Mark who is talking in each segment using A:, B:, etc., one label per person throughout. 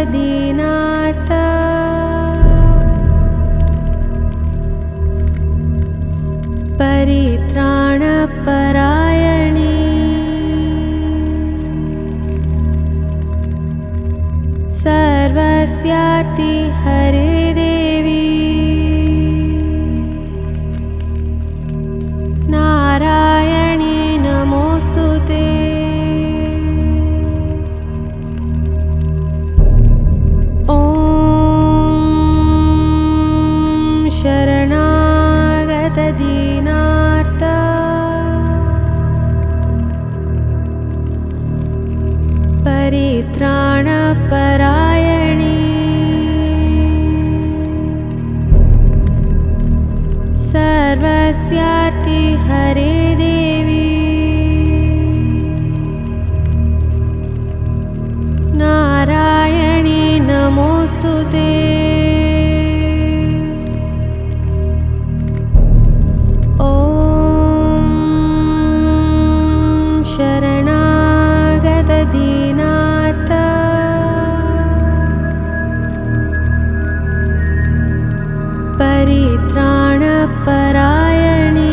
A: दीनार्त परित्राणपरायणे सर्वस्यार्ति हरे देवी नारायणी नमोस्तुते। ॐ शरणागत दीनार्त परित्राणपरायणे सर्वस्यार्ति हरे देवी नारायणी नमोस्तुते। ॐ शरणागत दीनार्त परित्राणपरायणे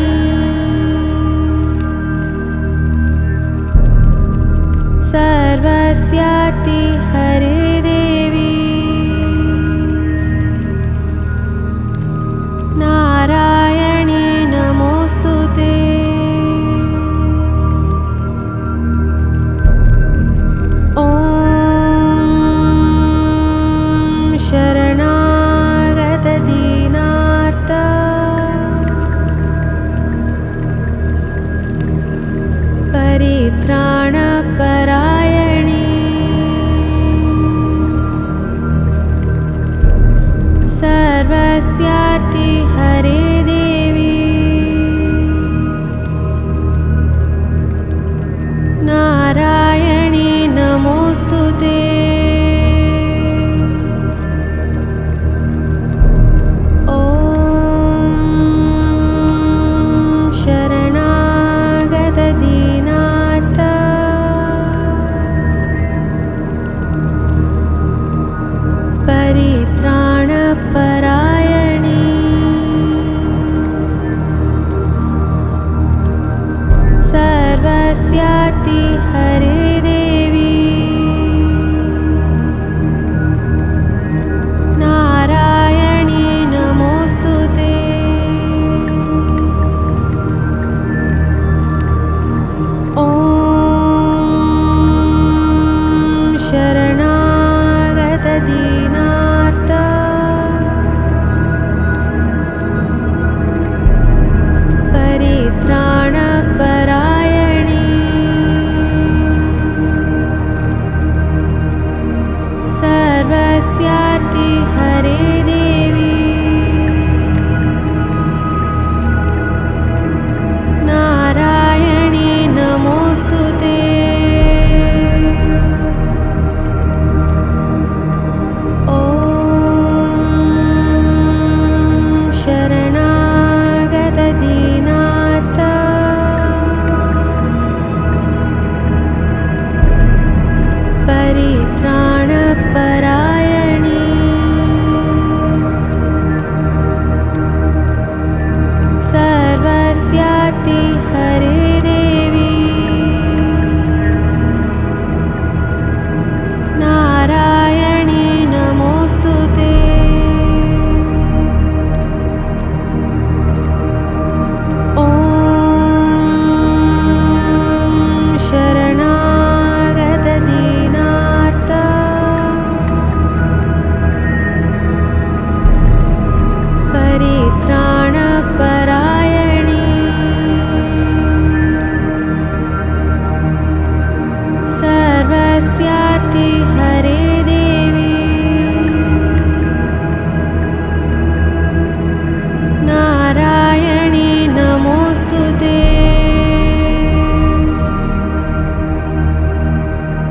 A: सर्वस्यार्ति हरे देवी नारायणी नमोस्तुते। ॐ शरणागत दीनार्त परित्राणपरायणे सर्वस्यार्ति हरे देवी नारायणी नमोस्तुते। ॐ शरणागत दीनार्त परित्राणपरायणे सर्वस्यार्ति हरे देवी नारायणी नमोस्तुते। ॐ शरणागत दीनार्त परित्राणपरायणे सर्वस्यार्ति हरे देवी नारायणी नमोस्तुते। ॐ शरणागत दीनार्त परित्राणपरायणे सर्वस्यार्ति हरे देवी नारायणी नमोस्तुते। ॐ शरणागत दीनार्त परित्राणपरायणे सर्वस्यार्ति